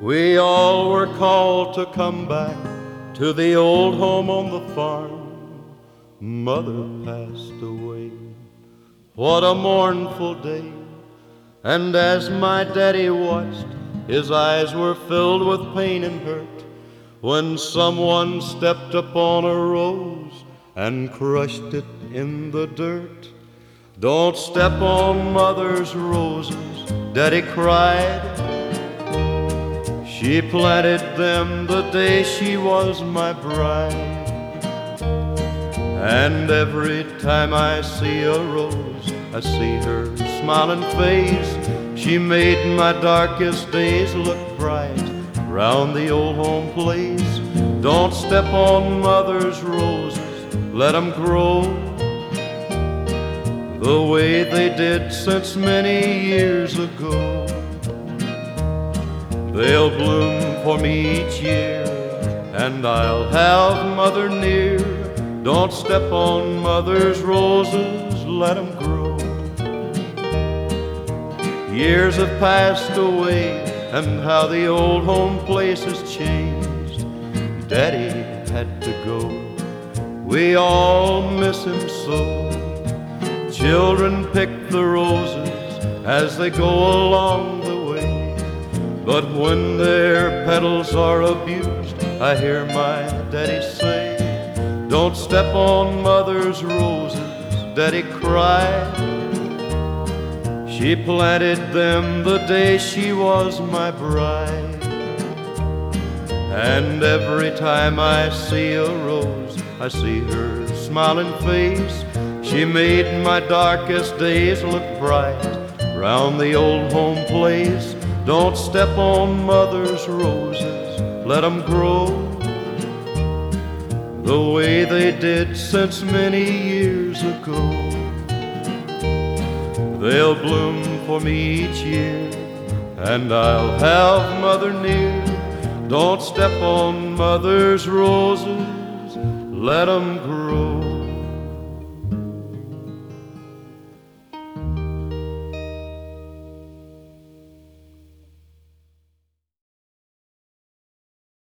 We all were called to come back to the old home on the farm. Mother passed away. What a mournful day. And as my daddy watched, his eyes were filled with pain and hurt when someone stepped upon a rose and crushed it in the dirt. Don't step on Mother's roses, Daddy cried. She planted them the day she was my bride. And every time I see a rose, I see her smiling face. She made my darkest days look bright round the old home place. Don't step on Mother's roses, let 'em grow the way they did since many years ago. They'll bloom for me each year, and I'll have Mother near. Don't step on Mother's roses, let 'em grow. Years have passed away, and how the old home place has changed. Daddy had to go, we all miss him so. Children pick the roses as they go along the way, but when their petals are abused, I hear my daddy say, don't step on Mother's roses, Daddy cried. She planted them the day she was my bride. And every time I see a rose, I see her smiling face. She made my darkest days look bright round the old home place. Don't step on Mother's roses, let 'em grow the way they did since many years ago. They'll bloom for me each year, and I'll have Mother near. Don't step on Mother's roses, let 'em grow.